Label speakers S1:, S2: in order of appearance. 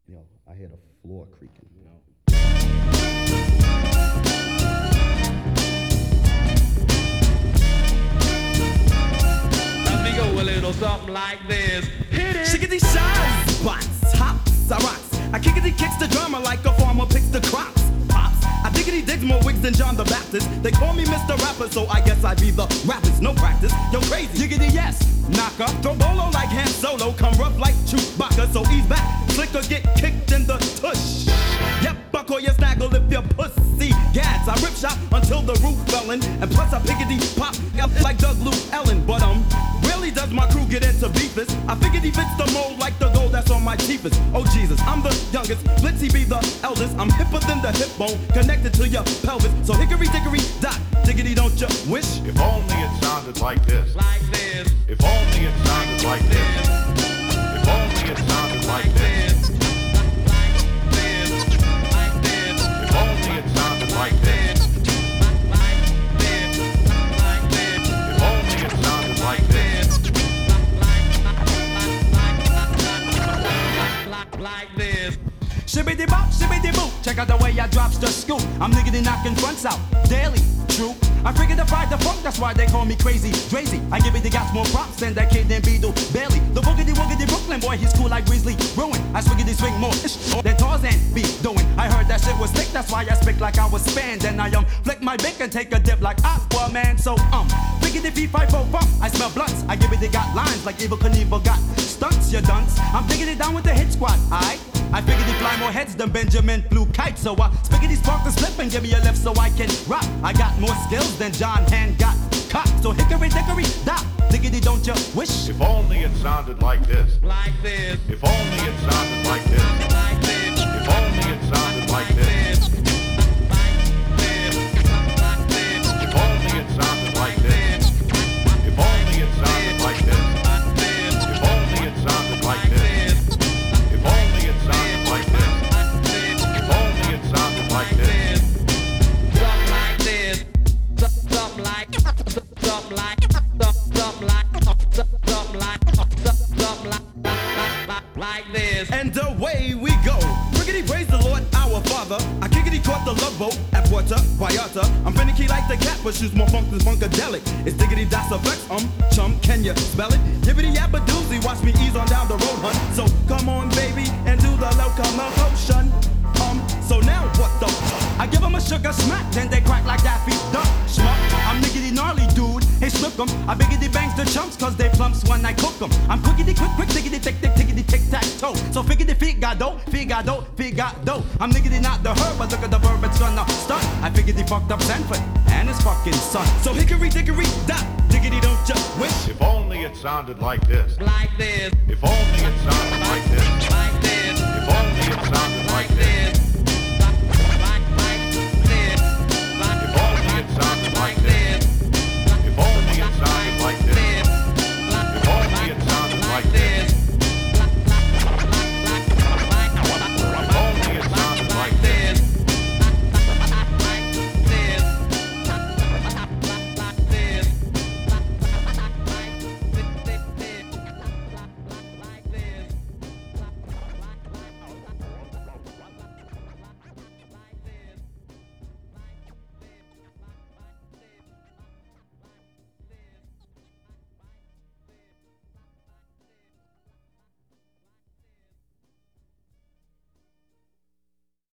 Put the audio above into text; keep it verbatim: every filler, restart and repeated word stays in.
S1: You know, I hear the floor creaking. You know.
S2: Let me go a little something like this. Hit it.
S3: Shiggity shines, bots, hops, I rocks. I kickity kicks the drummer like a farmer picks the crops. Pops, I diggity digs more wigs than John the Baptist. They call me Mister Rapper, so I guess I be the rappers. No practice, yo crazy. Diggity yes, knocker. Throw bolo like Han Solo, come rough like Chewbacca. So ease back, slicker get kicked in the tush. Yep, I call you snaggle if you're pussy gads. I rip shot until the roof fellin', and plus I piggity pop up like Doug Luke Ellen. But um, really does my crew get into beefus? I figured he fits the mold like the gold that's on my teethus. Oh Jesus, I'm the youngest, Blitzy be the eldest. I'm hipper than the hip bone, connected to your pelvis. So hickory dickory dock, diggity don't you wish?
S4: If only it sounded like this.
S2: Like this.
S4: If only it sounded like this. If only it sounded like this. If only it sounded like this. If only it sounded like this.
S2: Like this.
S3: Shibbity bop, shibbity boop. Check out the way I drops the scoop. I'm niggity knocking fronts out daily. True. I figured to fight the funk, that's why they call me crazy. Crazy. I give it the got more props than that kid named Beetle Bailey. The boogity woogity Brooklyn boy, he's cool like Weasley. Ruin. I swiggity swing more ish than Tarzan be doing. I heard that shit was thick, that's why I speak like I was spanned. Then I um flick my bick and take a dip like Aquaman. So um, figgity fee five four bump. I smell blunts. I give it the got lines like Evil Knievel got stunts, you dunce. I'm digging it down with the hit squad. Aight. I figured he fly more heads than Benjamin flew kites. So I spiggity spark the slip and give me a lift so I can rock. I got more skills than John Hand got cock. So hickory dickory dock, diggity don't you wish?
S4: If only it sounded like this.
S2: Like this.
S4: If only it sounded like this.
S2: Like this.
S4: If only it sounded like this. If only it sounded like this. If only it sounded like this. If only it sounded like this. If only it sounded like this. If only it sounded like this.
S2: Something like this. Something like. Something like. Something like. Something like. Something like. Like this.
S3: And away we go. Riggedy praise the Lord, our Father. I kickity caught the love boat at Puerto Vallarta. I'm finicky like the cat, but shoots more funk than funkadelic. It's diggity das effects, um, chum, can you spell it? Yibbity yappa doozy, watch me ease on down the road, hun. So come on, baby, and do the locomotion. Um, so now what the fuck? I give them a sugar smack, then they crack like Daffy Duck. Schmuck, I'm niggity gnarly, dude. Hey, slip 'em. I biggity bangs the chumps, cause they plumps when I cook 'em. I'm quickity quick, quick, tickety, tick, tick, tickety, tic, tac, toe. So figgity figado, figado, figado. I'm niggity not the herb, but look at the verb, it's gonna stun. I figgity fucked up Sanford and his fucking son. So hickory dickory dock, diggity don't you wish?
S4: If only it sounded like this.
S2: Like this.
S4: If only it sounded like this.